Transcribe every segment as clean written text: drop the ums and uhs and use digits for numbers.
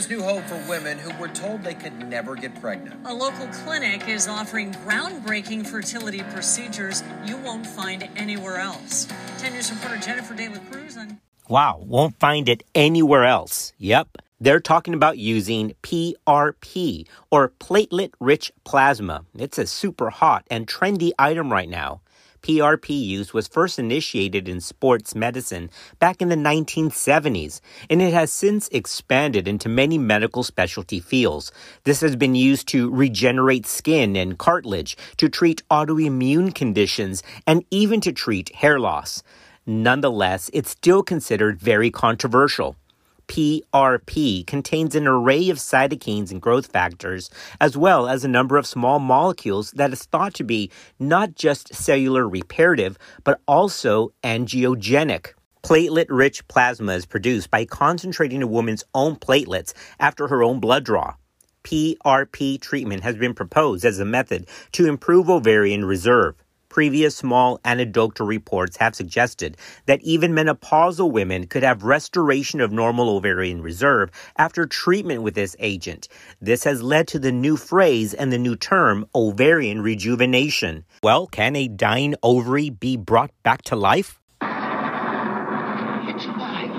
there's new hope for women who were told they could never get pregnant. A local clinic is offering groundbreaking fertility procedures you won't find anywhere else. 10 News reporter Jennifer De La Cruz on... Wow, won't find it anywhere else. Yep. They're talking about using PRP, or platelet-rich plasma. It's a super hot and trendy item right now. PRP use was first initiated in sports medicine back in the 1970s, and it has since expanded into many medical specialty fields. This has been used to regenerate skin and cartilage, to treat autoimmune conditions, and even to treat hair loss. Nonetheless, it's still considered very controversial. PRP contains an array of cytokines and growth factors, as well as a number of small molecules that is thought to be not just cellular reparative, but also angiogenic. Platelet-rich plasma is produced by concentrating a woman's own platelets after her own blood draw. PRP treatment has been proposed as a method to improve ovarian reserve. Previous small anecdotal reports have suggested that even menopausal women could have restoration of normal ovarian reserve after treatment with this agent. This has led to the new phrase and the new term, ovarian rejuvenation. Well, can a dying ovary be brought back to life? It's alive.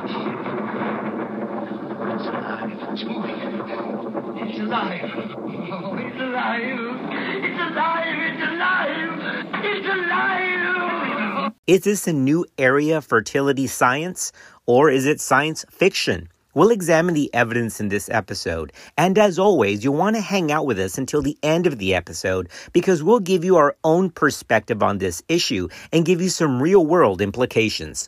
It's alive. It's moving. It's alive. Oh, it's alive. It's alive. It's alive. It's alive! Is this a new area of fertility science, or is it science fiction? We'll examine the evidence in this episode. And as always, you'll want to hang out with us until the end of the episode because we'll give you our own perspective on this issue and give you some real-world implications.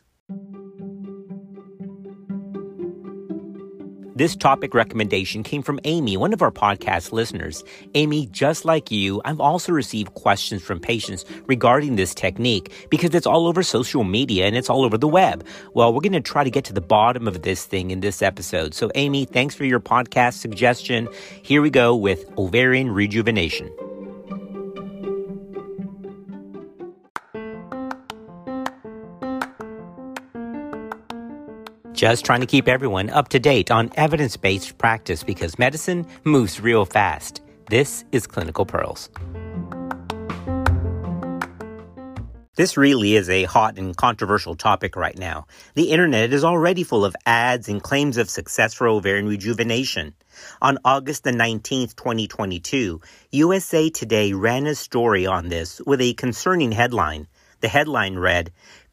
This topic recommendation came from Amy, one of our podcast listeners. Amy, just like you, I've also received questions from patients regarding this technique because it's all over social media and it's all over the web. Well, we're going to try to get to the bottom of this thing in this episode. So, Amy, thanks for your podcast suggestion. Here we go with ovarian rejuvenation. Just trying to keep everyone up to date on evidence-based practice because medicine moves real fast. This is Clinical Pearls. This really is a hot and controversial topic right now. The internet is already full of ads and claims of success for ovarian rejuvenation. On August the 19th, 2022, USA Today ran a story on this with a concerning headline. The headline read,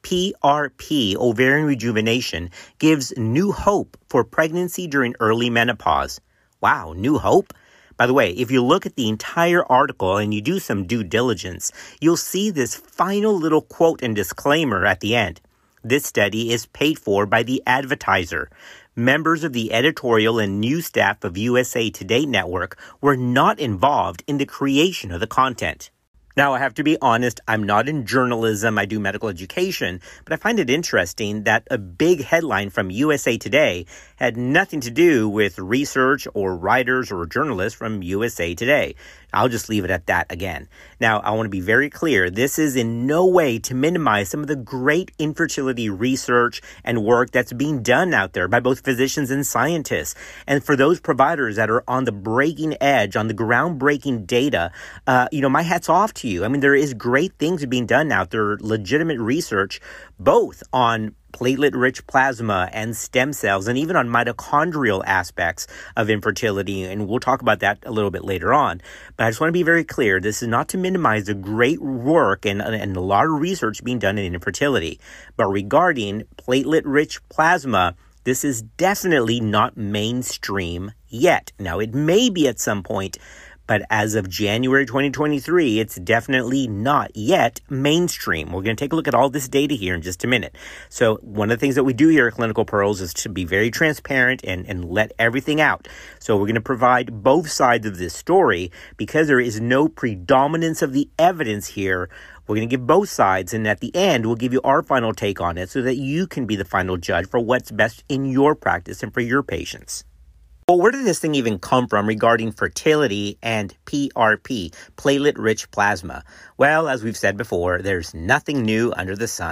PRP, ovarian rejuvenation, gives new hope for pregnancy during early menopause. Wow, new hope? By the way, if you look at the entire article and you do some due diligence, you'll see this final little quote and disclaimer at the end. This study is paid for by the advertiser. Members of the editorial and news staff of USA Today Network were not involved in the creation of the content. Now, I have to be honest, I'm not in journalism, I do medical education, but I find it interesting that a big headline from USA Today had nothing to do with research or writers or journalists from USA Today. I'll just leave it at that again. Now, I want to be very clear. This is in no way to minimize some of the great infertility research and work that's being done out there by both physicians and scientists. And for those providers that are on the breaking edge, on the groundbreaking data, my hat's off to you. I mean, there is great things being done out there, legitimate research, both on platelet-rich plasma and stem cells, and even on mitochondrial aspects of infertility, and we'll talk about that a little bit later on. But I just want to be very clear, this is not to minimize the great work and a lot of research being done in infertility. But regarding platelet-rich plasma, this is definitely not mainstream yet. Now, it may be at some point, but as of January 2023, it's definitely not yet mainstream. We're going to take a look at all this data here in just a minute. So one of the things that we do here at Clinical Pearls is to be very transparent and let everything out. So we're going to provide both sides of this story because there is no predominance of the evidence here. We're going to give both sides, and at the end, we'll give you our final take on it so that you can be the final judge for what's best in your practice and for your patients. Well, where did this thing even come from regarding fertility and PRP, platelet-rich plasma? Well, as we've said before, there's nothing new under the sun.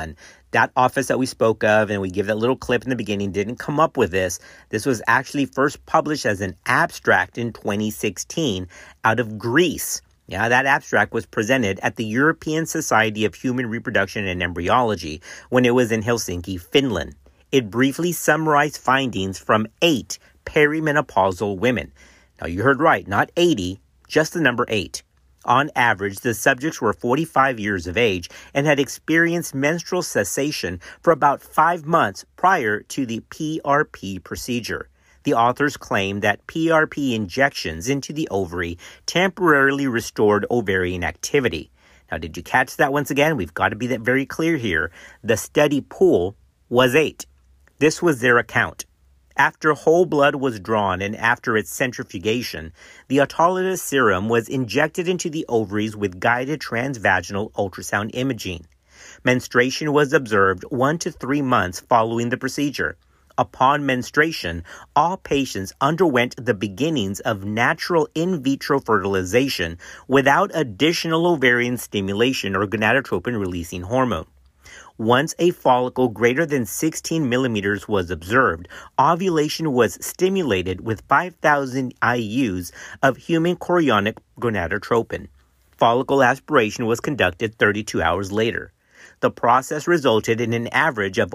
That office that we spoke of, and we give that little clip in the beginning, didn't come up with this. This was actually first published as an abstract in 2016 out of Greece. Yeah, that abstract was presented at the European Society of Human Reproduction and Embryology when it was in Helsinki, Finland. It briefly summarized findings from 8 perimenopausal women. Now, you heard right, not 80, just the number 8. On average, the subjects were 45 years of age and had experienced menstrual cessation for about 5 months prior to the PRP procedure. The authors claimed that PRP injections into the ovary temporarily restored ovarian activity. Now, did you catch that once again? We've got to be that very clear here. The study pool was 8. This was their account. After whole blood was drawn and after its centrifugation, the autologous serum was injected into the ovaries with guided transvaginal ultrasound imaging. Menstruation was observed 1 to 3 months following the procedure. Upon menstruation, all patients underwent the beginnings of natural in vitro fertilization without additional ovarian stimulation or gonadotropin-releasing hormone. Once a follicle greater than 16 millimeters was observed, ovulation was stimulated with 5,000 IUs of human chorionic gonadotropin. Follicle aspiration was conducted 32 hours later. The process resulted in an average of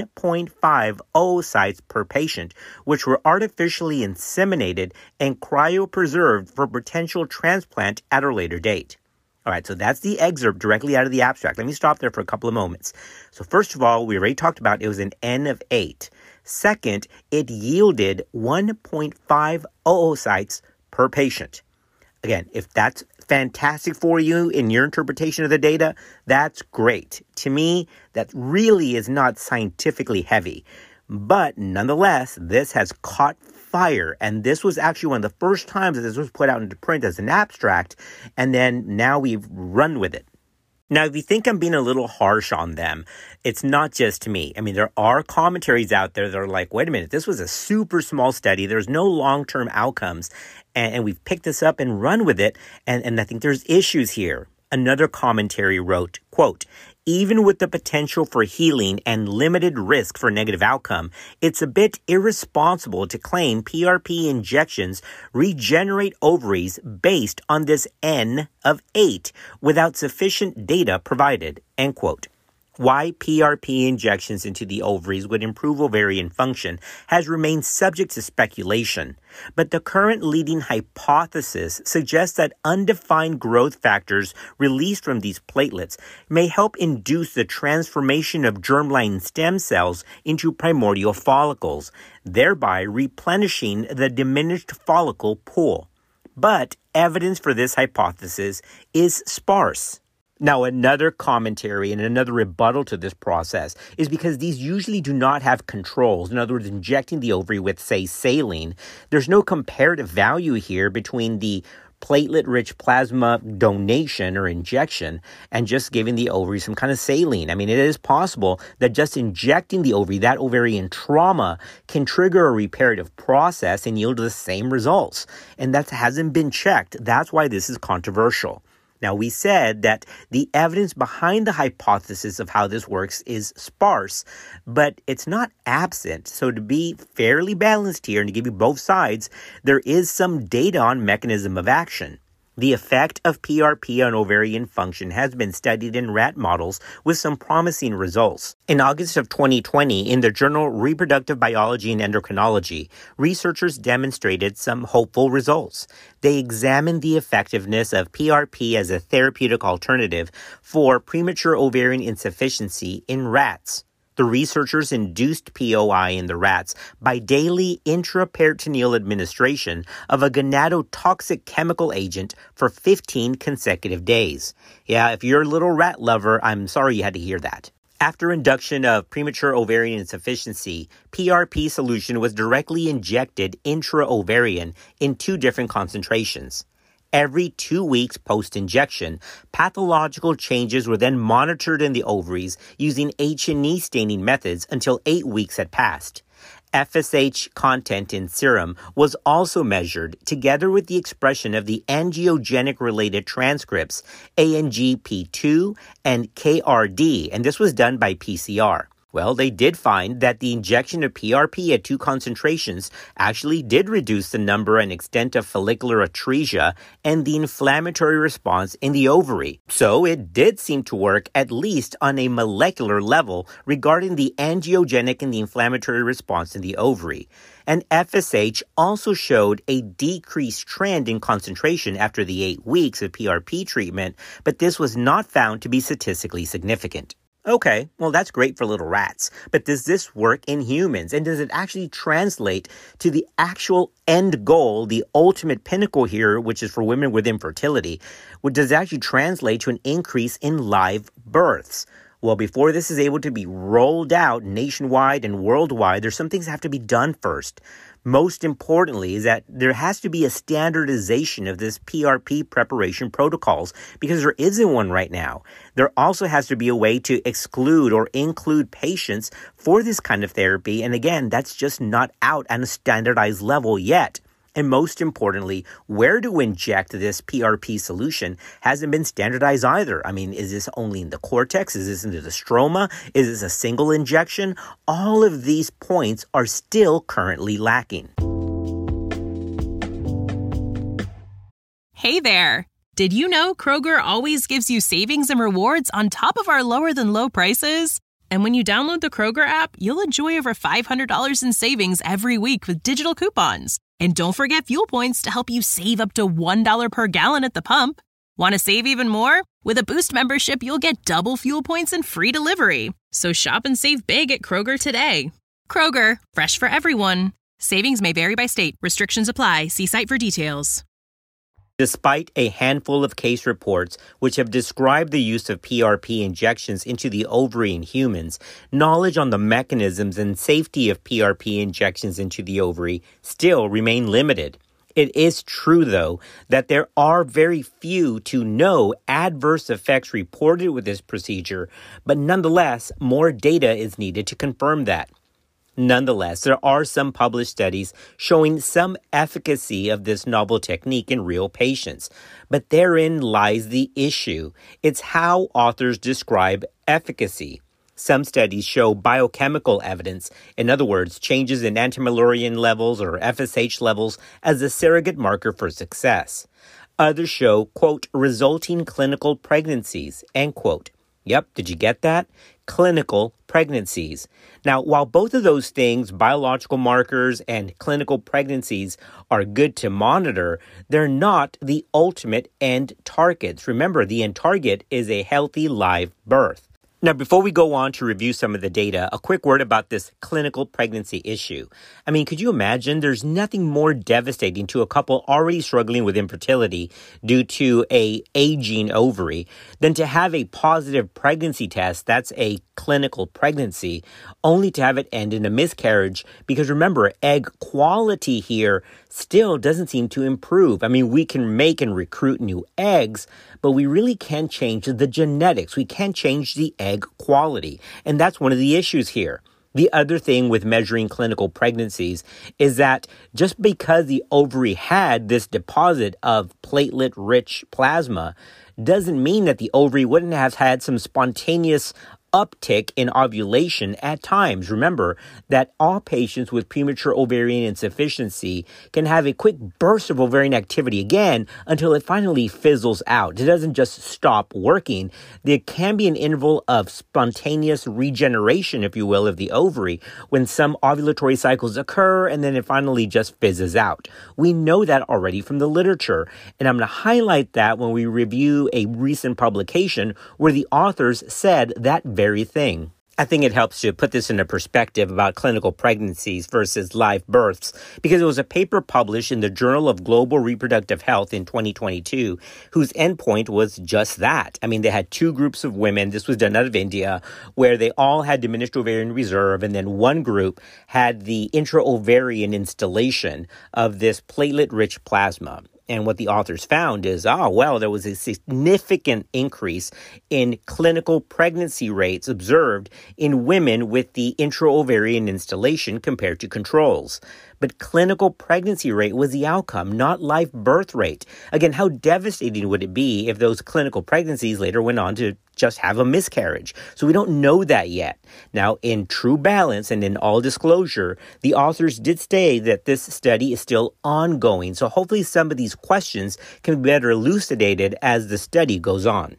1.5 oocytes per patient, which were artificially inseminated and cryopreserved for potential transplant at a later date. All right, so that's the excerpt directly out of the abstract. Let me stop there for a couple of moments. So first of all, we already talked about it was an N of 8. Second, it yielded 1.5 oocytes per patient. Again, if that's fantastic for you in your interpretation of the data, that's great. To me, that really is not scientifically heavy. But nonetheless, this has caught fire. And this was actually one of the first times that this was put out into print as an abstract. And then now we've run with it. Now, if you think I'm being a little harsh on them, it's not just me. I mean, there are commentaries out there that are like, wait a minute, this was a super small study. There's no long-term outcomes. And we've picked this up and run with it. And I think there's issues here. Another commentary wrote, quote, even with the potential for healing and limited risk for negative outcome, it's a bit irresponsible to claim PRP injections regenerate ovaries based on this N of 8 without sufficient data provided, end quote. Why PRP injections into the ovaries would improve ovarian function has remained subject to speculation, but the current leading hypothesis suggests that undefined growth factors released from these platelets may help induce the transformation of germline stem cells into primordial follicles, thereby replenishing the diminished follicle pool. But evidence for this hypothesis is sparse. Now, another commentary and another rebuttal to this process is because these usually do not have controls. In other words, injecting the ovary with, say, saline, there's no comparative value here between the platelet-rich plasma donation or injection and just giving the ovary some kind of saline. I mean, it is possible that just injecting the ovary, that ovarian trauma, can trigger a reparative process and yield the same results. And that hasn't been checked. That's why this is controversial. Now, we said that the evidence behind the hypothesis of how this works is sparse, but it's not absent. So to be fairly balanced here and to give you both sides, there is some data on mechanism of action. The effect of PRP on ovarian function has been studied in rat models with some promising results. In August of 2020, in the journal Reproductive Biology and Endocrinology, researchers demonstrated some hopeful results. They examined the effectiveness of PRP as a therapeutic alternative for premature ovarian insufficiency in rats. The researchers induced POI in the rats by daily intraperitoneal administration of a gonadotoxic chemical agent for 15 consecutive days. Yeah, if you're a little rat lover, I'm sorry you had to hear that. After induction of premature ovarian insufficiency, PRP solution was directly injected intra-ovarian in 2 different concentrations. Every 2 weeks post-injection, pathological changes were then monitored in the ovaries using H&E staining methods until 8 weeks had passed. FSH content in serum was also measured together with the expression of the angiogenic-related transcripts ANGP2 and KRD, and this was done by PCR. Well, they did find that the injection of PRP at 2 concentrations actually did reduce the number and extent of follicular atresia and the inflammatory response in the ovary. So it did seem to work at least on a molecular level regarding the angiogenic and the inflammatory response in the ovary. And FSH also showed a decreased trend in concentration after the 8 weeks of PRP treatment, but this was not found to be statistically significant. Okay, well, that's great for little rats, but does this work in humans? And does it actually translate to the actual end goal, the ultimate pinnacle here, which is for women with infertility? Does it actually translate to an increase in live births? Well, before this is able to be rolled out nationwide and worldwide, there's some things that have to be done first. Most importantly is that there has to be a standardization of this PRP preparation protocols because there isn't one right now. There also has to be a way to exclude or include patients for this kind of therapy. And again, that's just not out at a standardized level yet. And most importantly, where to inject this PRP solution hasn't been standardized either. I mean, is this only in the cortex? Is this into the stroma? Is this a single injection? All of these points are still currently lacking. Hey there! Did you know Kroger always gives you savings and rewards on top of our lower than low prices? And when you download the Kroger app, you'll enjoy over $500 in savings every week with digital coupons. And don't forget fuel points to help you save up to $1 per gallon at the pump. Want to save even more? With a Boost membership, you'll get double fuel points and free delivery. So shop and save big at Kroger today. Kroger, fresh for everyone. Savings may vary by state. Restrictions apply. See site for details. Despite a handful of case reports which have described the use of PRP injections into the ovary in humans, knowledge on the mechanisms and safety of PRP injections into the ovary still remain limited. It is true, though, that there are very few to no adverse effects reported with this procedure, but nonetheless, more data is needed to confirm that. Nonetheless, there are some published studies showing some efficacy of this novel technique in real patients. But therein lies the issue. It's how authors describe efficacy. Some studies show biochemical evidence, in other words, changes in anti-Müllerian levels or FSH levels as a surrogate marker for success. Others show, quote, resulting clinical pregnancies, end quote. Yep, did you get that? Clinical pregnancies. Now, while both of those things, biological markers and clinical pregnancies, are good to monitor, they're not the ultimate end targets. Remember, the end target is a healthy live birth. Now, before we go on to review some of the data, a quick word about this clinical pregnancy issue. I mean, could you imagine? There's nothing more devastating to a couple already struggling with infertility due to a aging ovary than to have a positive pregnancy test, that's a clinical pregnancy, only to have it end in a miscarriage. Because remember, egg quality here still doesn't seem to improve. I mean, we can make and recruit new eggs, but we really can't change the genetics. We can't change the egg quality. And that's one of the issues here. The other thing with measuring clinical pregnancies is that just because the ovary had this deposit of platelet-rich plasma doesn't mean that the ovary wouldn't have had some spontaneous uptick in ovulation at times. Remember that all patients with premature ovarian insufficiency can have a quick burst of ovarian activity again until it finally fizzles out. It doesn't just stop working. There can be an interval of spontaneous regeneration, if you will, of the ovary when some ovulatory cycles occur and then it finally just fizzes out. We know that already from the literature, and I'm going to highlight that when we review a recent publication where the authors said that very thing. I think it helps to put this into perspective about clinical pregnancies versus live births because it was a paper published in the Journal of Global Reproductive Health in 2022 whose endpoint was just that. I mean, they had two groups of women. This was done out of India where they all had diminished ovarian reserve and then one group had the intra-ovarian installation of this platelet-rich plasma. And what the authors found is, there was a significant increase in clinical pregnancy rates observed in women with the intra-ovarian instillation compared to controls. But clinical pregnancy rate was the outcome, not live birth rate. Again, how devastating would it be if those clinical pregnancies later went on to just have a miscarriage? So we don't know that yet. Now, in true balance and in all disclosure, the authors did say that this study is still ongoing. So hopefully some of these questions can be better elucidated as the study goes on.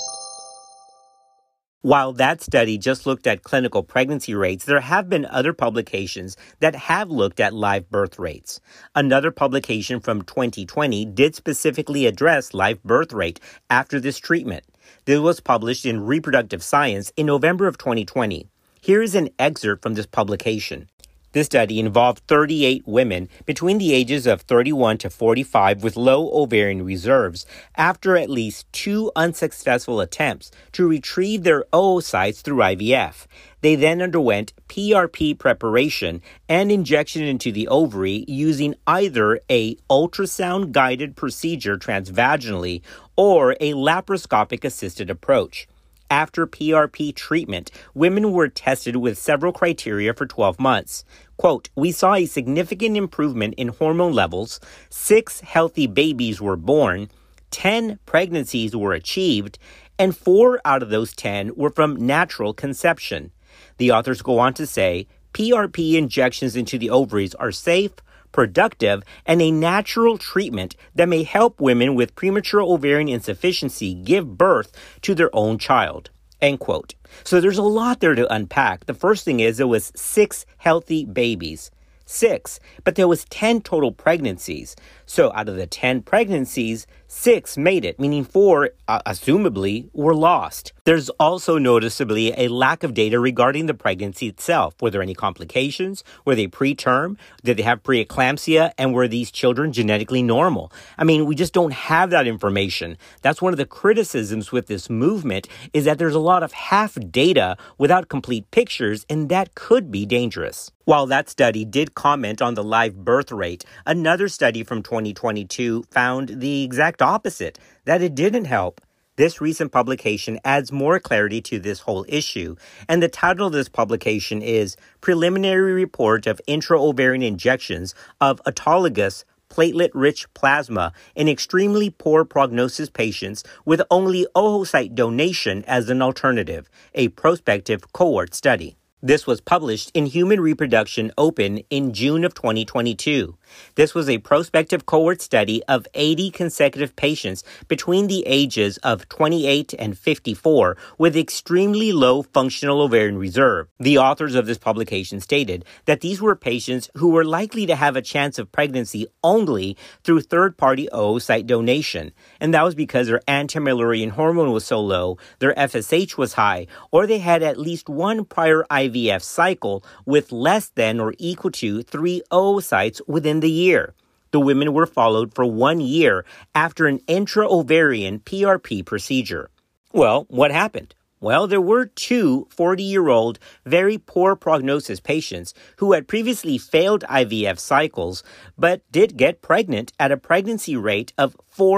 While that study just looked at clinical pregnancy rates, there have been other publications that have looked at live birth rates. Another publication from 2020 did specifically address live birth rate after this treatment. This was published in Reproductive Science in November of 2020. Here is an excerpt from this publication. This study involved 38 women between the ages of 31 to 45 with low ovarian reserves after at least 2 unsuccessful attempts to retrieve their oocytes through IVF. They then underwent PRP preparation and injection into the ovary using either a ultrasound-guided procedure transvaginally or a laparoscopic-assisted approach. After PRP treatment, women were tested with several criteria for 12 months. Quote, "We saw a significant improvement in hormone levels, 6 healthy babies were born, 10 pregnancies were achieved, and 4 out of those 10 were from natural conception." The authors go on to say, PRP injections into the ovaries are safe, productive, and a natural treatment that may help women with premature ovarian insufficiency give birth to their own child. End quote. So there's a lot there to unpack. The first thing is there was 6 healthy babies. 6, but there was 10 total pregnancies. So out of the 10 pregnancies, 6 made it, meaning 4, assumably, were lost. There's also noticeably a lack of data regarding the pregnancy itself. Were there any complications? Were they preterm? Did they have preeclampsia? And were these children genetically normal? I mean, we just don't have that information. That's one of the criticisms with this movement, is that there's a lot of half data without complete pictures, and that could be dangerous. While that study did comment on the live birth rate, another study from 2022 found the exact opposite, that it didn't help. This recent publication adds more clarity to this whole issue, and the title of this publication is Preliminary Report of Intra-Ovarian Injections of Autologous Platelet-Rich Plasma in Extremely Poor Prognosis Patients with Only Oocyte Donation as an Alternative, a Prospective Cohort Study. This was published in Human Reproduction Open in June of 2022. This was a prospective cohort study of 80 consecutive patients between the ages of 28 and 54 with extremely low functional ovarian reserve. The authors of this publication stated that these were patients who were likely to have a chance of pregnancy only through third-party oocyte donation, and that was because their anti-Müllerian hormone was so low, their FSH was high, or they had at least one prior IVF cycle with less than or equal to 3 oocytes within the year. The women were followed for 1 year after an intra-ovarian PRP procedure. Well, what happened? Well, there were 2 40-year-old, very poor prognosis patients who had previously failed IVF cycles, but did get pregnant at a pregnancy rate of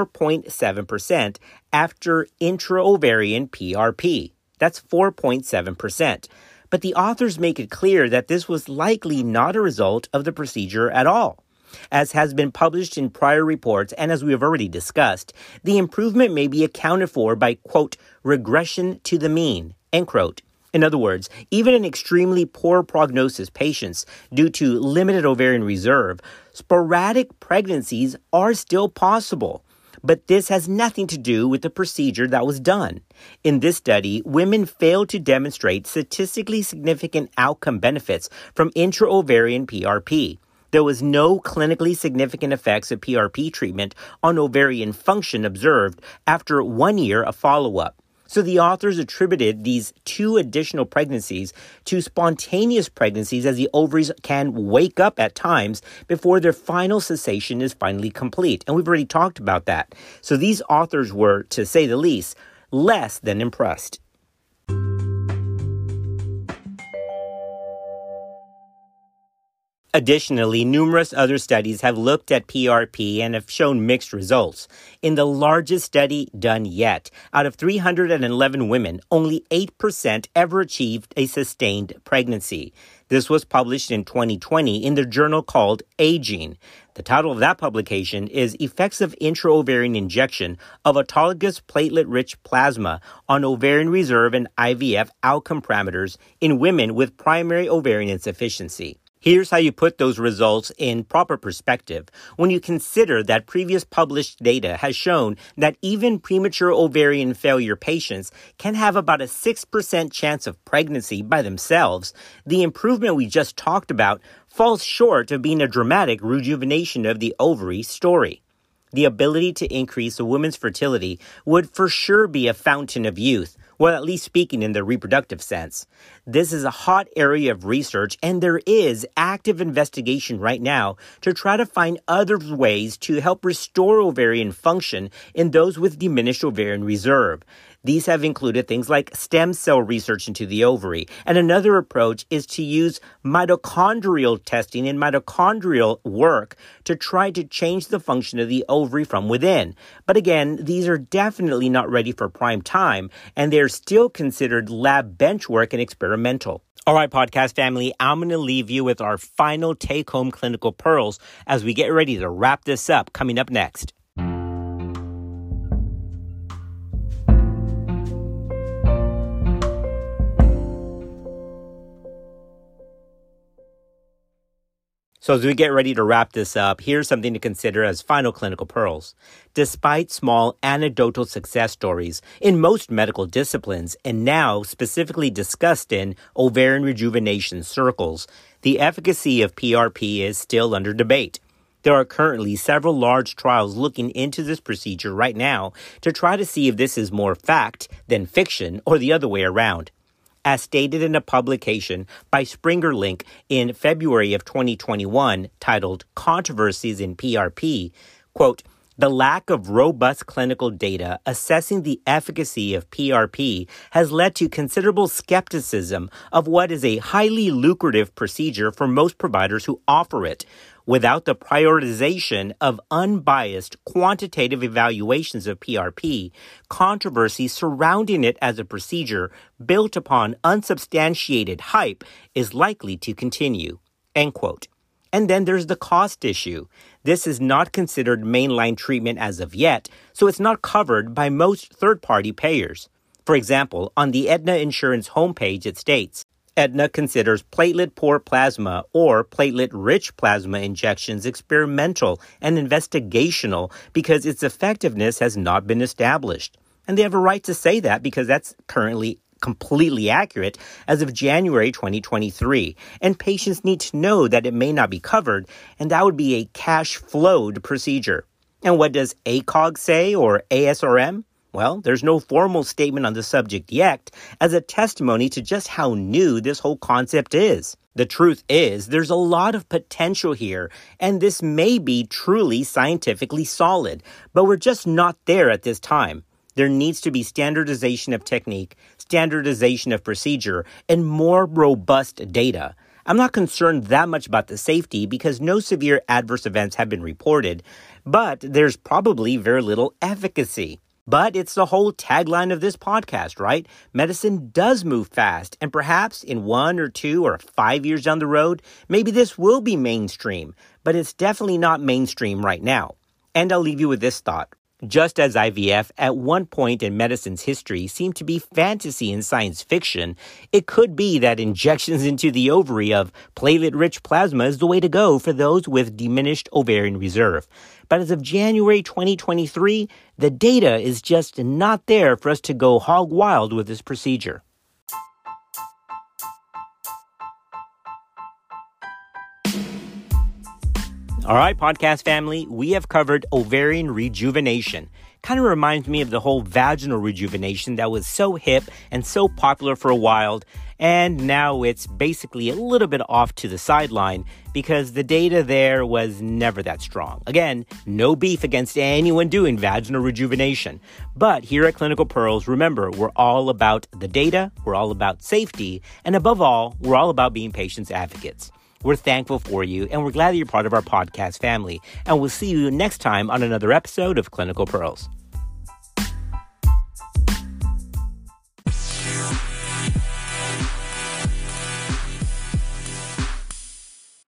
4.7% after intra-ovarian PRP. That's 4.7%. But the authors make it clear that this was likely not a result of the procedure at all. As has been published in prior reports and as we have already discussed, the improvement may be accounted for by, quote, regression to the mean, end quote. In other words, even in extremely poor prognosis patients due to limited ovarian reserve, sporadic pregnancies are still possible. But this has nothing to do with the procedure that was done. In this study, women failed to demonstrate statistically significant outcome benefits from intra-ovarian PRP. There was no clinically significant effects of PRP treatment on ovarian function observed after 1 year of follow-up. So the authors attributed these 2 additional pregnancies to spontaneous pregnancies, as the ovaries can wake up at times before their final cessation is finally complete. And we've already talked about that. So these authors were, to say the least, less than impressed. Additionally, numerous other studies have looked at PRP and have shown mixed results. In the largest study done yet, out of 311 women, only 8% ever achieved a sustained pregnancy. This was published in 2020 in the journal called Aging. The title of that publication is Effects of Intra-Ovarian Injection of Autologous Platelet-Rich Plasma on Ovarian Reserve and IVF Outcome Parameters in Women with Primary Ovarian Insufficiency. Here's how you put those results in proper perspective. When you consider that previous published data has shown that even premature ovarian failure patients can have about a 6% chance of pregnancy by themselves, the improvement we just talked about falls short of being a dramatic rejuvenation of the ovary story. The ability to increase a woman's fertility would for sure be a fountain of youth, well, at least speaking in the reproductive sense. This is a hot area of research, and there is active investigation right now to try to find other ways to help restore ovarian function in those with diminished ovarian reserve. These have included things like stem cell research into the ovary, and another approach is to use mitochondrial testing and mitochondrial work to try to change the function of the ovary from within. But again, these are definitely not ready for prime time, and they're still considered lab bench work and experimental. All right, podcast family, I'm going to leave you with our final take-home clinical pearls as we get ready to wrap this up coming up next. So as we get ready to wrap this up, here's something to consider as final clinical pearls. Despite small anecdotal success stories in most medical disciplines, and now specifically discussed in ovarian rejuvenation circles, the efficacy of PRP is still under debate. There are currently several large trials looking into this procedure right now to try to see if this is more fact than fiction or the other way around. As stated in a publication by Springer Link in February of 2021 titled Controversies in PRP, quote, the lack of robust clinical data assessing the efficacy of PRP has led to considerable skepticism of what is a highly lucrative procedure for most providers who offer it. Without the prioritization of unbiased quantitative evaluations of PRP, controversy surrounding it as a procedure built upon unsubstantiated hype is likely to continue. End quote. And then there's the cost issue. This is not considered mainline treatment as of yet, so it's not covered by most third-party payers. For example, on the Aetna Insurance homepage, it states, Aetna considers platelet-poor plasma or platelet-rich plasma injections experimental and investigational because its effectiveness has not been established. And they have a right to say that because that's currently completely accurate as of January 2023. And patients need to know that it may not be covered, and that would be a cash-flowed procedure. And what does ACOG say or ASRM? Well, there's no formal statement on the subject yet as a testimony to just how new this whole concept is. The truth is, there's a lot of potential here, and this may be truly scientifically solid, but we're just not there at this time. There needs to be standardization of technique, standardization of procedure, and more robust data. I'm not concerned that much about the safety because no severe adverse events have been reported, but there's probably very little efficacy. But it's the whole tagline of this podcast, right? Medicine does move fast, and perhaps in 1 or 2 or 5 years down the road, maybe this will be mainstream, but it's definitely not mainstream right now. And I'll leave you with this thought. Just as IVF at one point in medicine's history seemed to be fantasy and science fiction, it could be that injections into the ovary of platelet-rich plasma is the way to go for those with diminished ovarian reserve. But as of January 2023, the data is just not there for us to go hog wild with this procedure. All right, podcast family, we have covered ovarian rejuvenation. Kind of reminds me of the whole vaginal rejuvenation that was so hip and so popular for a while, and now it's basically a little bit off to the sideline because the data there was never that strong. Again, no beef against anyone doing vaginal rejuvenation. But here at Clinical Pearls, remember, we're all about the data, we're all about safety, and above all, we're all about being patients' advocates. We're thankful for you, and we're glad that you're part of our podcast family. And we'll see you next time on another episode of Clinical Pearls.